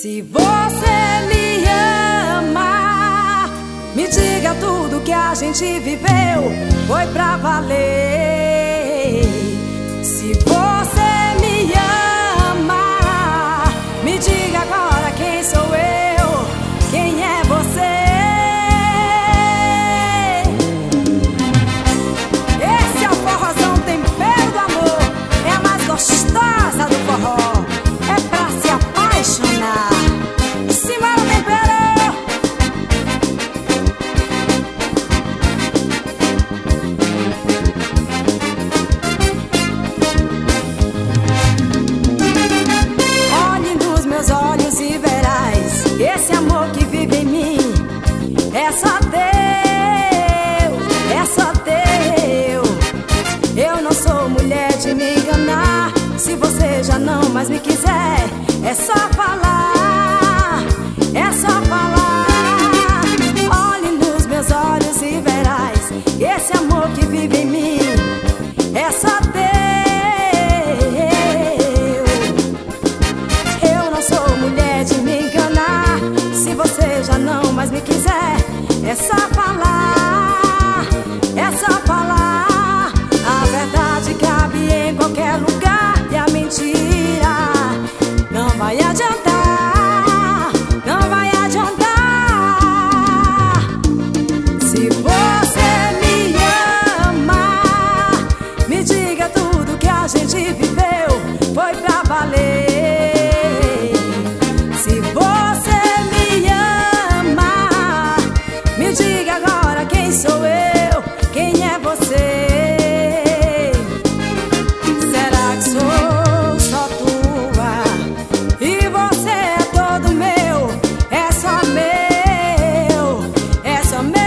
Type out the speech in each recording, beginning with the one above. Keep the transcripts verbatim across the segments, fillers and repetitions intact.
Se você me ama, me diga tudo que a gente viveu foi pra valer. Se você me ama, me diga agora quem sou eu, quem é você. Esse é o forrozão tempero do amor, é a mais gostosa do forró, é pra se apaixonar. Simbora, tempero! Olhe nos meus olhos e verás, esse amor que vive em mim é só teu, é só teu. Eu não sou mulher de me enganar. Se você já não mais me quiser, é só falar, é só falar. Olhe nos meus olhos e verás, esse amor que vive em mim é só teu. Eu não sou mulher de me enganar. Se você já não mais me quiser, é só falar, é só falar. A verdade cabe em qualquer lugar e a mentira não vai adiantar, não vai adiantar. Se você me ama, me diga tudo que a gente viveu foi pra valer. Se você me ama, me diga agora quem sou eu, quem é você. Será que sou só tua e você é todo meu? É só meu, é só meu.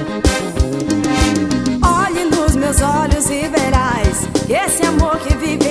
Olhe nos meus olhos e verás, esse amor que vive